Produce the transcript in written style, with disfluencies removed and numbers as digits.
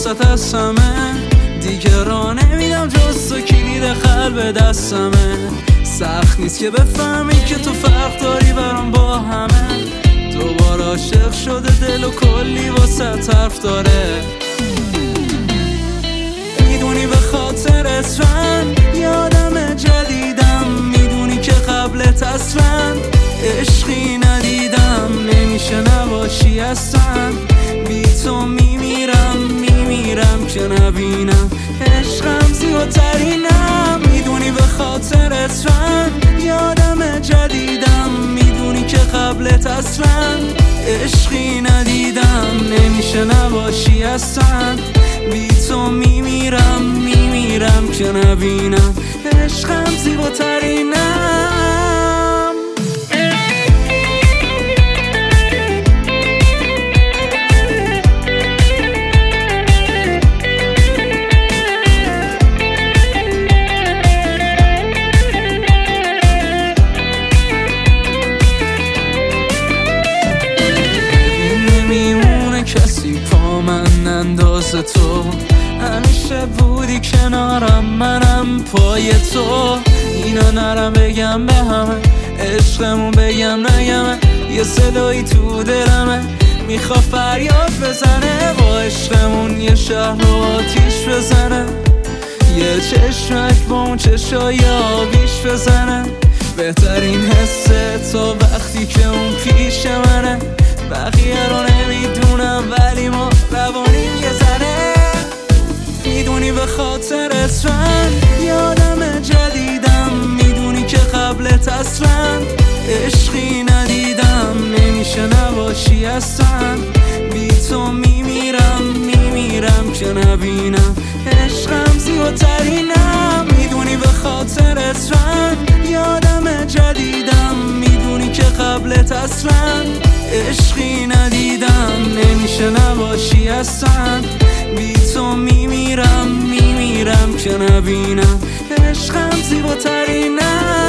واسط از همه، دیگه راه نمیدم جز تو، کلید قلب دستمه. سخت نیست که بفهمی که تو فرق داری برام با همه. دوباره عاشق شده دل و کلی واسط حرف داره. میدونی به خاطرت من یادم جدیدم، میدونی که قبلت اصلا عشقی ندیدم. نمیشه نباشی اصلا، بی تو میمیرم که نبینم عشقم زیباترینم. میدونی به خاطرت من یادم جدیدم، میدونی که قبلت اصلا عشقی ندیدم. نمیشه نباشی اصلا، بی تو میمیرم که نبینم عشقم زیباترینم. کسی پا من انداز تو، همیشه بودی کنارم منم پای تو. اینا نرم بگم به همه، عشقمون بگم نگمه. یه صدایی تو دلمه میخوا فریاد بزنه، با عشقمون یه شهر رو آتیش بزنه. یه چشمک با اون چشای آبیش بزنه. بهترین حسه تا وقتی که اون پیش منه. بقیه رو نمیدونم ولی ما روانیم یه زنه. میدونی به خاطرت من یادم جدیدم، میدونی که قبلت اصلا عشقی ندیدم. نمیشه نباشی اصلا، بی تو میمیرم که نبینم عشقم زیباترینم. میدونی به خاطرت من یادم جدیدم، میدونی که قبلت اصلا عشقی ندیدم. نمیشه نباشی اصلا، بی تو میمیرم که نبینم عشقم زیباترینم.